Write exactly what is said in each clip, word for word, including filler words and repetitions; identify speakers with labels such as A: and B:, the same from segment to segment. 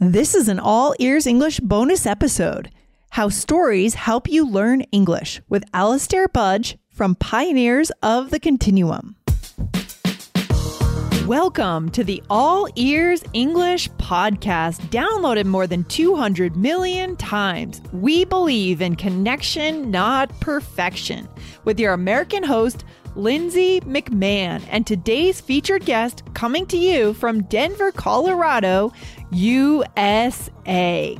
A: This is an All Ears English bonus episode, How Stories Help You Learn English, with Alastair Budge from Pioneers of the Continuum. Welcome to the All Ears English podcast, downloaded more than two hundred million times. We believe in connection, not perfection, with your American host, Lindsay McMahon, and today's featured guest coming to you from Denver, Colorado, U S A.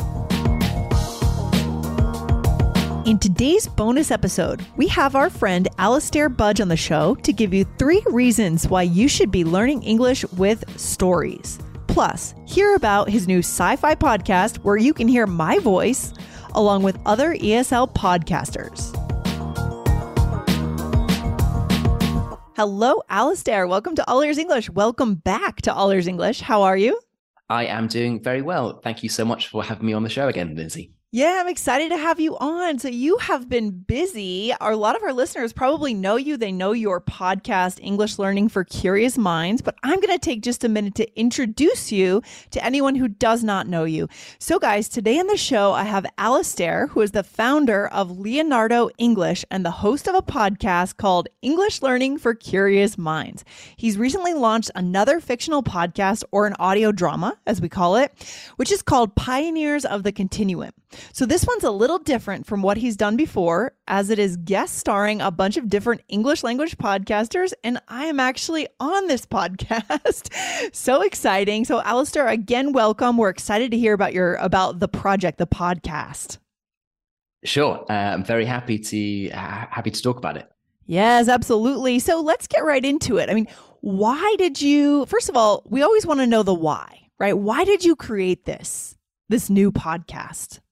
A: In today's bonus episode, we have our friend Alastair Budge on the show to give you three reasons why you should be learning English with stories. Plus, hear about his new sci-fi podcast where you can hear my voice along with other E S L podcasters. Hello, Alastair. Welcome to All Ears English. Welcome back to All Ears English. How are you?
B: I am doing very well. Thank you so much for having me on the show again, Lindsay.
A: Yeah, I'm excited to have you on. So you have been busy. A lot of our listeners probably know you. They know your podcast, English Learning for Curious Minds, but I'm going to take just a minute to introduce you to anyone who does not know you. So guys, today on the show, I have Alastair, who is the founder of Leonardo English and the host of a podcast called English Learning for Curious Minds. He's recently launched another fictional podcast, or an audio drama, as we call it, which is called Pioneers of the Continuum. So this one's a little different from what he's done before, as it is guest starring a bunch of different English language podcasters, and I am actually on this podcast. So exciting. So Alastair, again, welcome. We're excited to hear about your about the project, the podcast.
B: Sure. Uh, I'm very happy to uh, happy to talk about it.
A: Yes, absolutely. So let's get right into it. I mean, why did you, first of all, we always want to know the why, right? Why did you create this, this new podcast?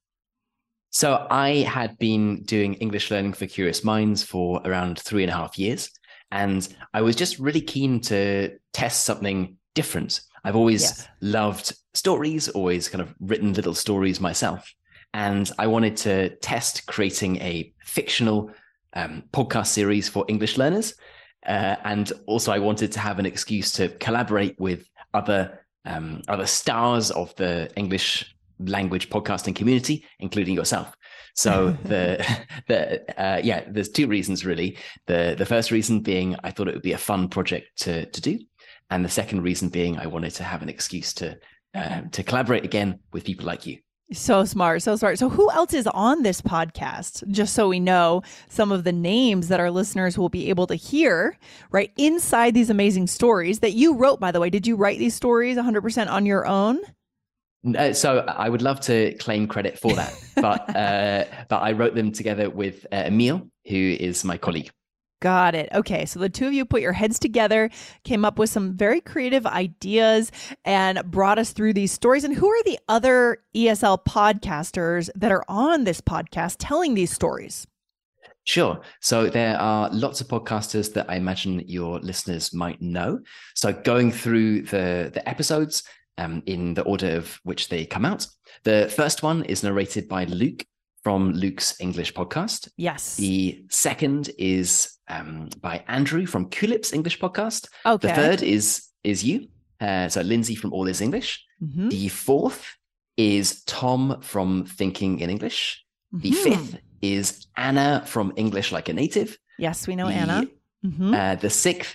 B: So I had been doing English Learning for Curious Minds for around three and a half years, and I was just really keen to test something different. I've always yes. loved stories, always kind of written little stories myself, and I wanted to test creating a fictional um, podcast series for English learners, uh, and also I wanted to have an excuse to collaborate with other um, other stars of the English language podcasting community, including yourself. So the the uh, yeah, there's two reasons really. The the first reason being I thought it would be a fun project to to do, and the second reason being I wanted to have an excuse to uh, to collaborate again with people like you.
A: So smart, so smart. So who else is on this podcast? Just so we know some of the names that our listeners will be able to hear, right, inside these amazing stories that you wrote, by the way. Did you write these stories one hundred percent on your own?
B: Uh, so I would love to claim credit for that, but uh, but I wrote them together with uh, Emil, who is my colleague.
A: Got it. Okay, so the two of you put your heads together, came up with some very creative ideas, and brought us through these stories. And who are the other E S L podcasters that are on this podcast telling these stories?
B: Sure. So there are lots of podcasters that I imagine your listeners might know. So going through the the episodes, Um, in the order of which they come out. The first one is narrated by Luke from Luke's English podcast.
A: Yes.
B: The second is um, by Andrew from Kulip's English podcast.
A: Okay.
B: The third is is you, uh, so Lindsay from All Is English. Mm-hmm. The fourth is Tom from Thinking in English. Mm-hmm. The fifth is Anna from English Like a Native.
A: Yes, we know
B: the,
A: Anna. Mm-hmm.
B: Uh, the sixth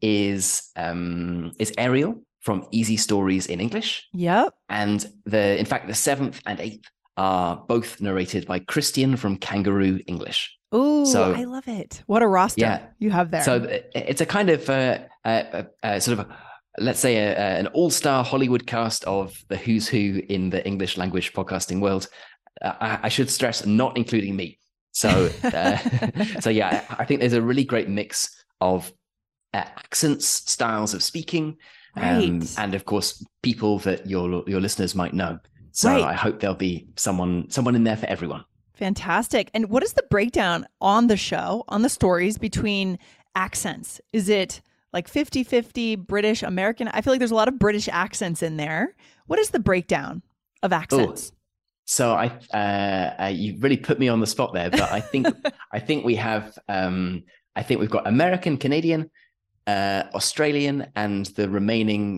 B: is um, is Ariel from Easy Stories in English.
A: Yep.
B: And the, in fact, the seventh and eighth are both narrated by Christian from Kangaroo English.
A: Oh,
B: so,
A: I love it. What a roster
B: yeah,
A: you have there.
B: So it's a kind of uh, uh, uh, sort of, a, let's say, a, a, an all-star Hollywood cast of the who's who in the English language podcasting world. Uh, I, I should stress, not including me. So, uh, so yeah, I think there's a really great mix of uh, accents, styles of speaking,
A: Right.
B: Um, and of course, people that your your listeners might know. So
A: right.
B: I hope there'll be someone someone in there for everyone.
A: Fantastic. And what is the breakdown on the show, on the stories, between accents? Is it like fifty-fifty British, American? I feel like there's a lot of British accents in there. What is the breakdown of accents?
B: Ooh. So I uh, uh, you really put me on the spot there, but I think I think we have um, I think we've got American, Canadian, Uh, Australian, and the remaining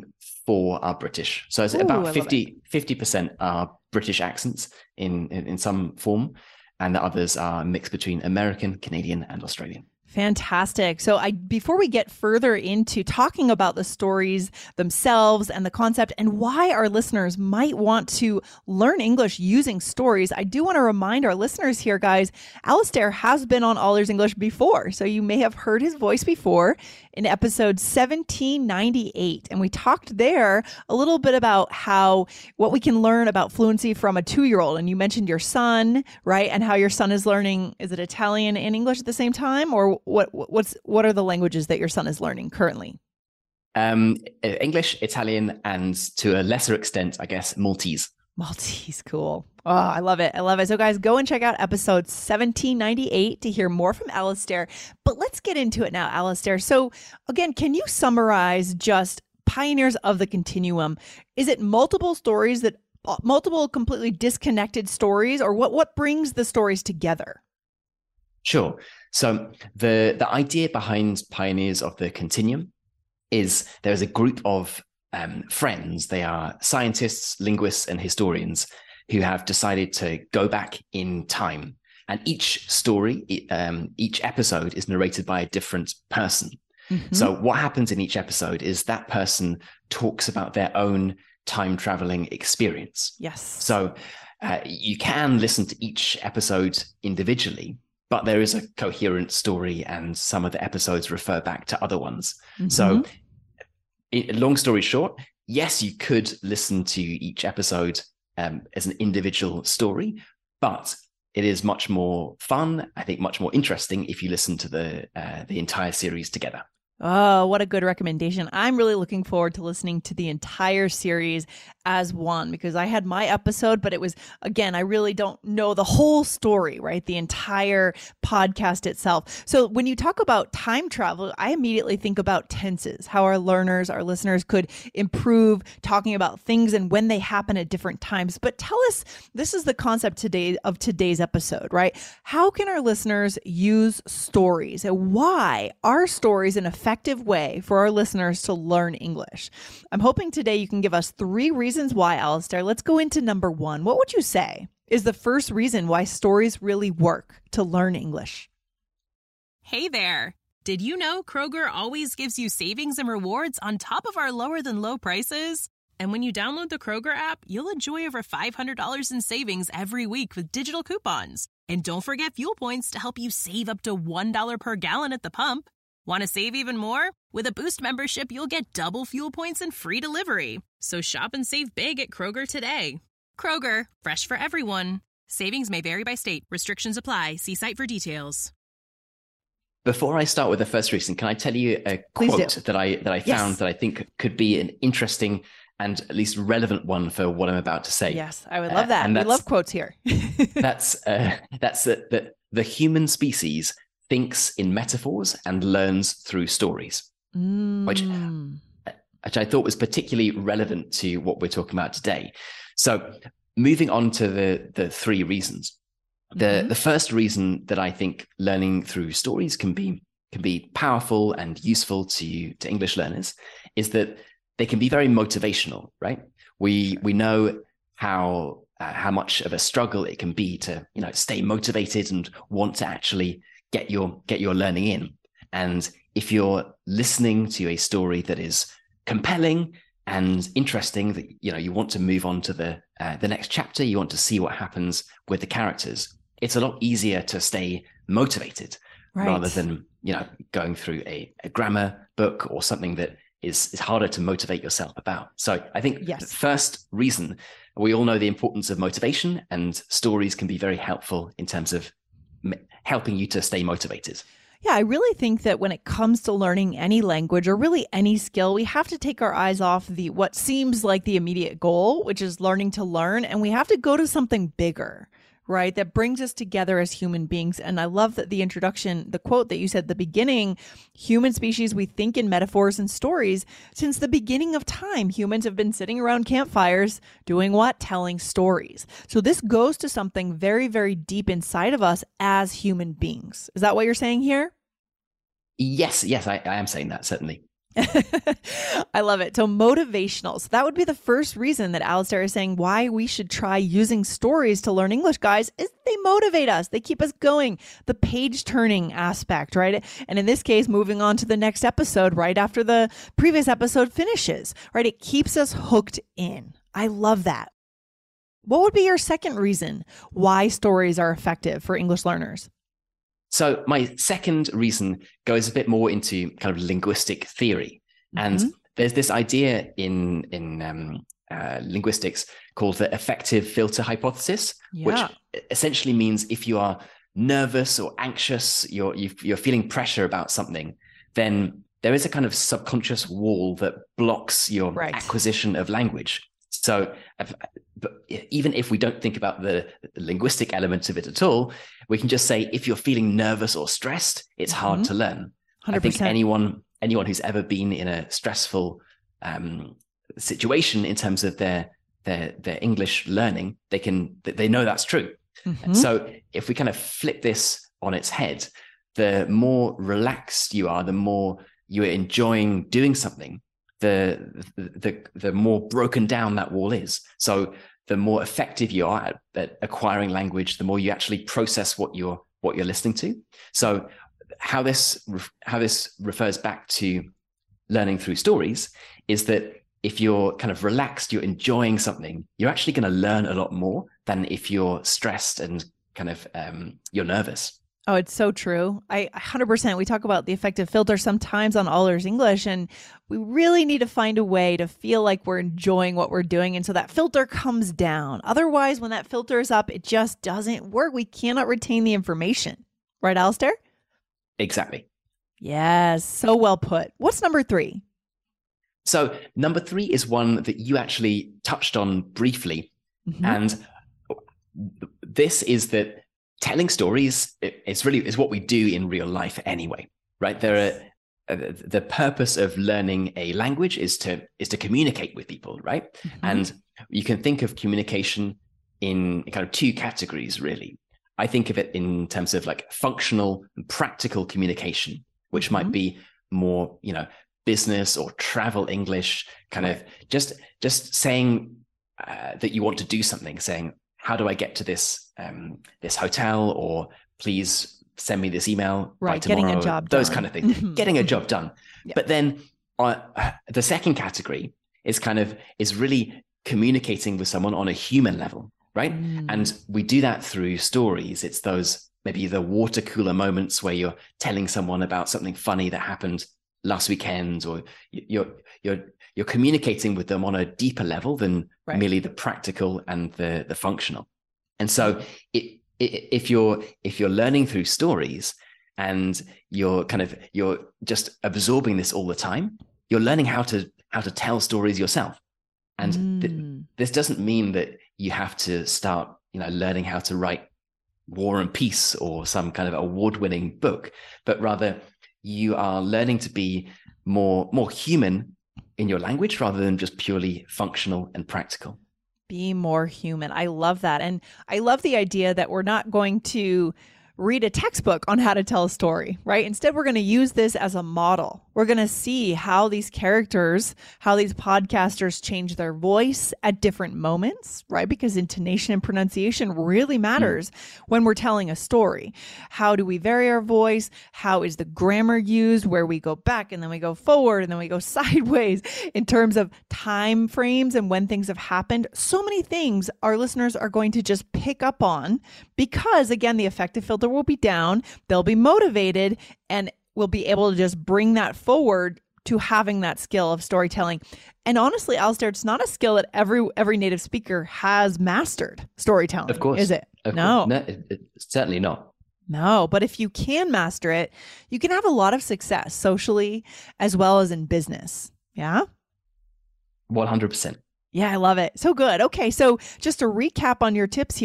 B: four are British. So it's
A: Ooh,
B: about
A: I
B: fifty, fifty percent are British accents in, in, in some form, and the others are mixed between American, Canadian, and Australian.
A: Fantastic. So I before we get further into talking about the stories themselves and the concept and why our listeners might want to learn English using stories, I do want to remind our listeners here, guys, Alistair has been on All Ears English before. So you may have heard his voice before in episode seventeen ninety-eight. And we talked there a little bit about how what we can learn about fluency from a two-year-old. And you mentioned your son, right? And how your son is learning, is it Italian and English at the same time? Or what what's what are the languages that your son is learning currently?
B: Um, English, Italian, and to a lesser extent, I guess, Maltese.
A: Maltese, cool. Oh, I love it. I love it. So guys, go and check out episode seventeen ninety-eight to hear more from Alistair. But let's get into it now, Alistair. So again, can you summarize just Pioneers of the Continuum? Is it multiple stories that multiple completely disconnected stories, or what what brings the stories together?
B: Sure. So the the idea behind Pioneers of the Continuum is there is a group of um, friends. They are scientists, linguists, and historians who have decided to go back in time. And each story, um, each episode is narrated by a different person. Mm-hmm. So what happens in each episode is that person talks about their own time traveling experience.
A: Yes.
B: So uh, you can listen to each episode individually, but there is a coherent story and some of the episodes refer back to other ones. Mm-hmm. So it, long story short, yes, you could listen to each episode um, as an individual story, but it is much more fun, I think much more interesting if you listen to the uh, the entire series together.
A: Oh, what a good recommendation. I'm really looking forward to listening to the entire series as one, because I had my episode, but it was, again, I really don't know the whole story, right? The entire podcast itself. So when you talk about time travel, I immediately think about tenses, how our learners, our listeners could improve talking about things and when they happen at different times. But tell us, this is the concept today of today's episode, right? How can our listeners use stories, and why are stories an effective way for our listeners to learn English? I'm hoping today you can give us three reasons why, Alistair. Let's go into number one. What would you say is the first reason why stories really work to learn English?
C: Hey there. Did you know Kroger always gives you savings and rewards on top of our lower than low prices? And when you download the Kroger app, you'll enjoy over five hundred dollars in savings every week with digital coupons. And don't forget fuel points to help you save up to one dollar per gallon at the pump. Want to save even more? With a Boost membership, you'll get double fuel points and free delivery. So shop and save big at Kroger today. Kroger, fresh for everyone. Savings may vary by state. Restrictions apply. See site for details.
B: Before I start with the first reason, can I tell you a
A: Please
B: quote
A: do.
B: that I that I found
A: Yes.
B: that I think could be an interesting and at least relevant one for what I'm about to say?
A: Yes, I would love that.
B: Uh, and
A: we
B: that's-
A: love quotes here.
B: That's uh, that's that the, the human species thinks in metaphors and learns through stories,
A: Mm.
B: which which I thought was particularly relevant to what we're talking about today. So moving on to the the three reasons. The
A: Mhm.
B: the first reason that I think learning through stories can be can be powerful and useful to to English learners is that they can be very motivational, right? We we know how uh, how much of a struggle it can be to, you know, stay motivated and want to actually get your get your learning in. And if you're listening to a story that is compelling and interesting, that, you know, you want to move on to the uh, the next chapter, you want to see what happens with the characters, it's a lot easier to stay motivated
A: Right.
B: rather than, you know, going through a, a grammar book or something that is, is harder to motivate yourself about. So I think
A: Yes.
B: the first reason, we all know the importance of motivation, and stories can be very helpful in terms of m- helping you to stay motivated.
A: Yeah, I really think that when it comes to learning any language or really any skill, we have to take our eyes off the what seems like the immediate goal, which is learning to learn, and we have to go to something bigger, right? That brings us together as human beings. And I love that the introduction, the quote that you said at the beginning, human species, we think in metaphors and stories. Since the beginning of time, humans have been sitting around campfires doing what? Telling stories. So this goes to something very, very deep inside of us as human beings. Is that what you're saying here?
B: Yes, yes, I, I am saying that, certainly.
A: I love it. So motivational. So that would be the first reason that Alistair is saying why we should try using stories to learn English, guys, is they motivate us. They keep us going. The page turning aspect, right? And in this case, moving on to the next episode right after the previous episode finishes, right? It keeps us hooked in. I love that. What would be your second reason why stories are effective for English learners?
B: So my second reason goes a bit more into kind of linguistic theory. And mm-hmm. there's this idea in, in um, uh, linguistics called the effective filter hypothesis, yeah. which essentially means if you are nervous or anxious, you're, you're feeling pressure about something, then there is a kind of subconscious wall that blocks your right. acquisition of language. So but even if we don't think about the linguistic elements of it at all, we can just say, if you're feeling nervous or stressed, it's hard mm-hmm. to learn. one hundred percent. I think anyone, anyone who's ever been in a stressful um, situation in terms of their, their, their English learning, they can, they know that's true. Mm-hmm. So if we kind of flip this on its head, the more relaxed you are, the more you're enjoying doing something, the, the, the more broken down that wall is. So the more effective you are at, at acquiring language, the more you actually process what you're, what you're listening to. So how this, how this refers back to learning through stories is that if you're kind of relaxed, you're enjoying something, you're actually going to learn a lot more than if you're stressed and kind of, um, you're nervous.
A: Oh, it's so true. I one hundred percent. We talk about the effective filter sometimes on All Ears English, and we really need to find a way to feel like we're enjoying what we're doing. And so that filter comes down. Otherwise, when that filter is up, it just doesn't work. We cannot retain the information. Right, Alistair?
B: Exactly.
A: Yes. So well put. What's number three?
B: So number three is one that you actually touched on briefly. Mm-hmm. And this is that telling stories is really is what we do in real life anyway, right? There are uh, the purpose of learning a language is to is to communicate with people, right? Mm-hmm. And you can think of communication in kind of two categories, really. I think of it in terms of like functional and practical communication, which mm-hmm. might be more, you know, business or travel English, kind right. of just just saying uh, that you want to do something, saying, how do I get to this um, this hotel, or please send me this email
A: right,
B: by tomorrow.
A: Getting a job
B: Those
A: done.
B: kind of things, mm-hmm. getting a job done. Yeah. But then uh, the second category is kind of is really communicating with someone on a human level, right? Mm. And we do that through stories. It's those maybe the water cooler moments where you're telling someone about something funny that happened last weekend, or you're you're you're communicating with them on a deeper level than right. merely the practical and the the functional. And so it, it, if you're if you're learning through stories and you're kind of you're just absorbing this all the time, you're learning how to how to tell stories yourself. And mm. th- this doesn't mean that you have to start, you know, learning how to write War and Peace or some kind of award-winning book, but rather you are learning to be more more human in your language rather than just purely functional and practical.
A: Be more human. I love that. And I love the idea that we're not going to read a textbook on how to tell a story, right? Instead, we're going to use this as a model. We're going to see how these characters, how these podcasters change their voice at different moments, right? Because intonation and pronunciation really matters mm. when we're telling a story. How do we vary our voice? How is the grammar used, where we go back and then we go forward and then we go sideways in terms of time frames and when things have happened? So many things our listeners are going to just pick up on because, again, the effective filter will be down, they'll be motivated, and we'll be able to just bring that forward to having that skill of storytelling. And honestly, Alistair, it's not a skill that every every native speaker has mastered, storytelling.
B: Of course.
A: Is it?
B: Of
A: no.
B: no it, it, certainly not.
A: No, but if you can master it, you can have a lot of success socially as well as in business. Yeah?
B: one hundred percent.
A: Yeah, I love it. So good. Okay, so just to recap on your tips here,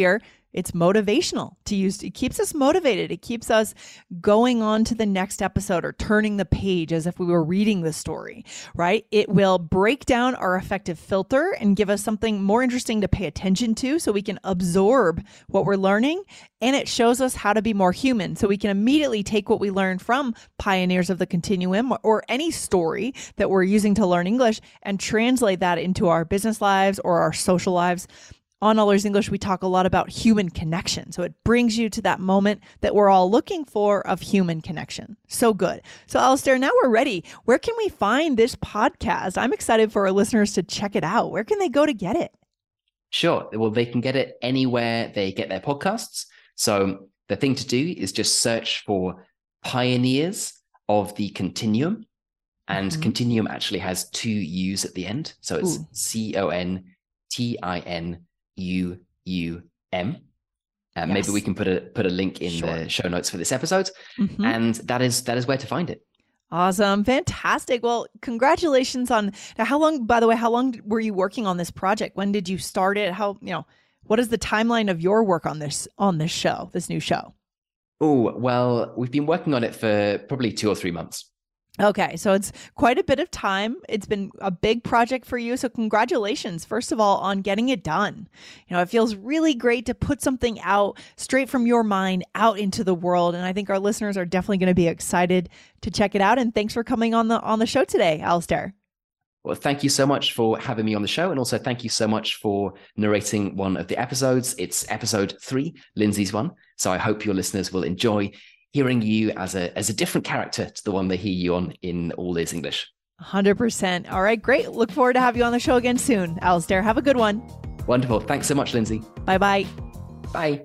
A: it's motivational to use. It keeps us motivated. It keeps us going on to the next episode or turning the page as if we were reading the story, right? It will break down our affective filter and give us something more interesting to pay attention to so we can absorb what we're learning. And it shows us how to be more human. So we can immediately take what we learned from Pioneers of the Continuum or any story that we're using to learn English and translate that into our business lives or our social lives. On All Ears English, we talk a lot about human connection. So it brings you to that moment that we're all looking for of human connection. So good. So Alistair, now we're ready. Where can we find this podcast? I'm excited for our listeners to check it out. Where can they go to get it?
B: Sure. Well, they can get it anywhere they get their podcasts. So the thing to do is just search for Pioneers of the Continuum. And mm-hmm. Continuum actually has two U's at the end. So it's Ooh. C O N T I N U U M. Uh, yes. Maybe we can put a put a link in sure. the show notes for this episode. Mm-hmm. And that is that is where to find it.
A: Awesome. Fantastic. Well, congratulations on now. How long, by the way, how long were you working on this project? When did you start it? How, you know, what is the timeline of your work on this on this show, this new show?
B: Oh, well, we've been working on it for probably two or three months.
A: Okay, so it's quite a bit of time. It's been a big project for you. So congratulations, first of all, on getting it done. You know, it feels really great to put something out straight from your mind out into the world. And I think our listeners are definitely going to be excited to check it out. And thanks for coming on the on the show today, Alistair.
B: Well, thank you so much for having me on the show. And also thank you so much for narrating one of the episodes. It's episode three, Lindsay's one. So I hope your listeners will enjoy hearing you as a as a different character to the one they hear you on in All Ears English.
A: one hundred percent. All right, great. Look forward to have you on the show again soon. Alistair, have a good one.
B: Wonderful. Thanks so much, Lindsay.
A: Bye-bye.
B: Bye.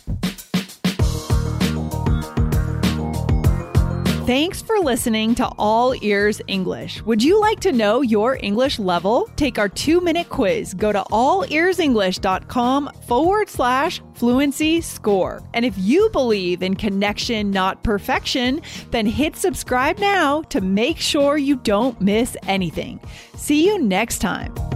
A: Thanks for listening to All Ears English. Would you like to know your English level? Take our two-minute quiz. Go to allearsenglish.com forward slash fluency score. And if you believe in connection, not perfection, then hit subscribe now to make sure you don't miss anything. See you next time.